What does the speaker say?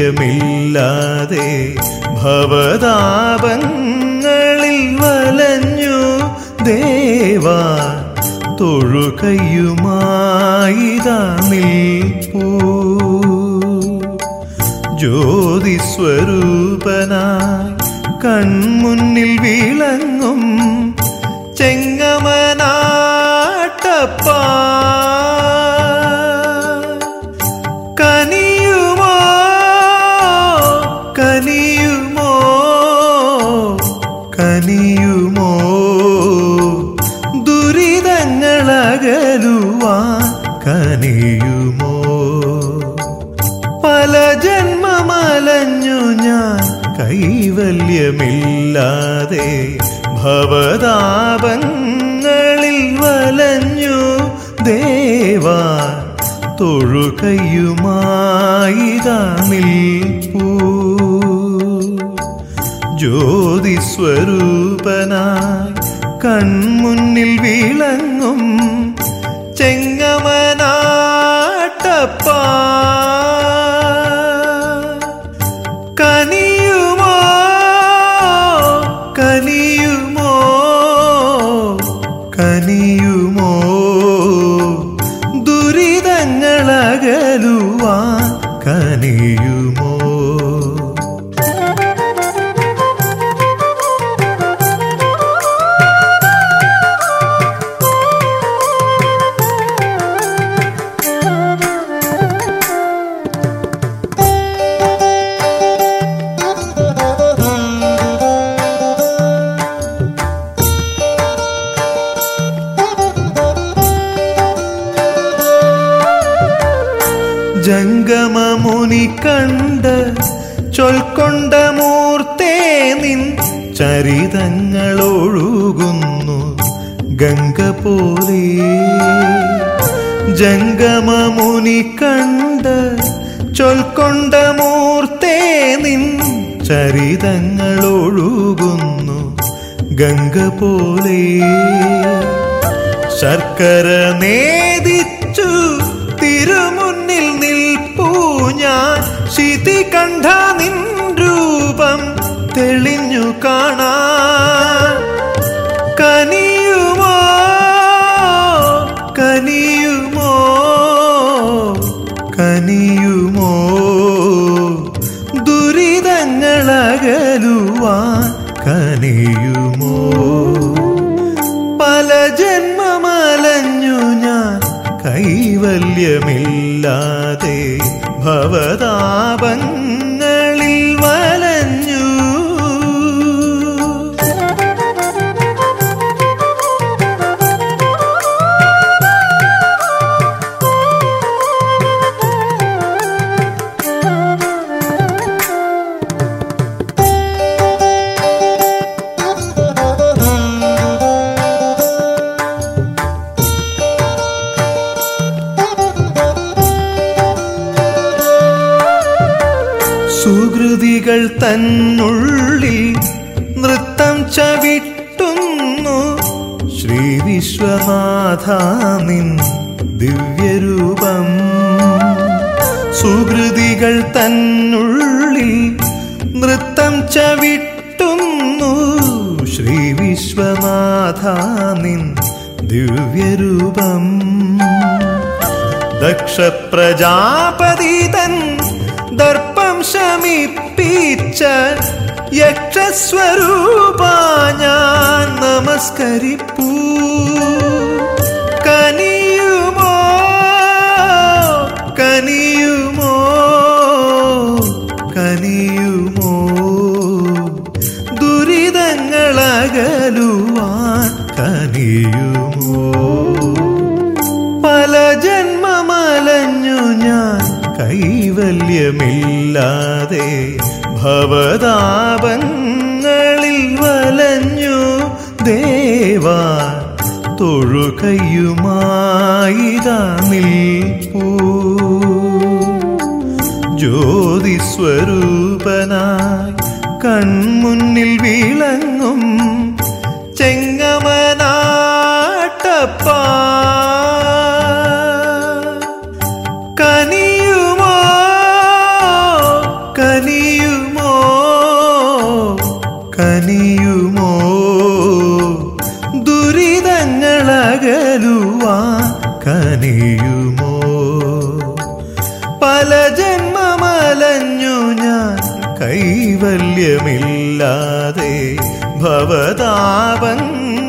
കൈവല്യമില്ലാതെ ഭവതാപങ്ങളിൽ വലഞ്ഞു ദേവാ തൊഴുകയുമായിതാ നിൽപ്പൂ. ജ്യോതിസ്വരൂപനായി കൺമുന്നിൽ വിളങ്ങും ചെങ്ങമനാട്ടപ്പാ കനിയുമോ കനിയുമോ കനിയുമോ ദുരിതങ്ങളകലുവാൻ കനിയുമോ. പല ജന്മമലഞ്ഞു ഞാൻ കൈവല്യമില്ലാതെ ഭവതാപങ്ങളിൽ വലഞ്ഞു ദേവാ തൊഴുകയുമായിതാ നിൽപ്പൂ. ജ്യോതിസ്വരൂപനായി കൺമുന്നിൽ വിളങ്ങും ചെങ്ങമനാട്ടപ്പാ കനിയുമോ കനിയുമോ കനിയുമോ ദുരിതങ്ങളകലുവാൻ കനിയുമോ. ജംഗമമുനി കണ്ട് ചൊൽക്കൊണ്ട മൂർത്തേ നിൻ ചരിതങ്ങളൊഴുകുന്നു ഗംഗ പോലെ. ജംഗമമുനി കണ്ട് ചൊൽക്കൊണ്ട മൂർത്തേ നിൻ ചരിതങ്ങളൊഴുകുന്നു ഗംഗ പോലെ. ശർക്കര നേദിച്ചു തിരുമുന്നിൽ നിൽപ്പൂ ഞാൻ ശിതികണ്ഠ നിൻ രൂപം തെളിഞ്ഞു കാണാൻ കനിയുമോ കനിയുമോ കനിയുമോ ദുരിതങ്ങളകലുവാൻ കനിയുമോ. പല ജന്മമലഞ്ഞു ഞാൻ കൈവല്യമില്ലാതെ ഭവതാപങ്ങളിൽ വലഞ്ഞു. സുകൃതികൾ തന്നുള്ളിൽ നൃത്തം ചവിട്ടുന്നു ശ്രീ വിശ്വനാഥ നിൻ ദിവ്യരൂപം. സുകൃതികൾ തന്നുള്ളിൽ നൃത്തം ചവിട്ടുന്നു ശ്രീ വിശ്വനാഥ നിൻ ദിവ്യരൂപം. ദക്ഷ പ്രജാപതി തൻ ദർപ്പം ശമിപ്പിച്ച യക്ഷസ്വരൂപ ഞാൻ നമസ്കരിപ്പൂ. കനിയുമോ കനിയുമോ കനിയുമോ ദുരിതങ്ങളകലുവാൻ കനിയുമോ. പല ജന്മമലഞ്ഞു ഞാൻ കൈവല്യമില്ലാതെ ഭവതാപങ്ങളിൽ വലഞ്ഞു ദേവാ തൊഴുകയുമായിതാ നിൽപ്പൂ. ജ്യോതിസ്വരൂപനായി കൺമുന്നിൽ വിളങ്ങും ചെങ്ങമനാട്ടപ്പാ കനിയുമോ ശല്യമില്ലാതെ ഭവതാപങ്ങൾ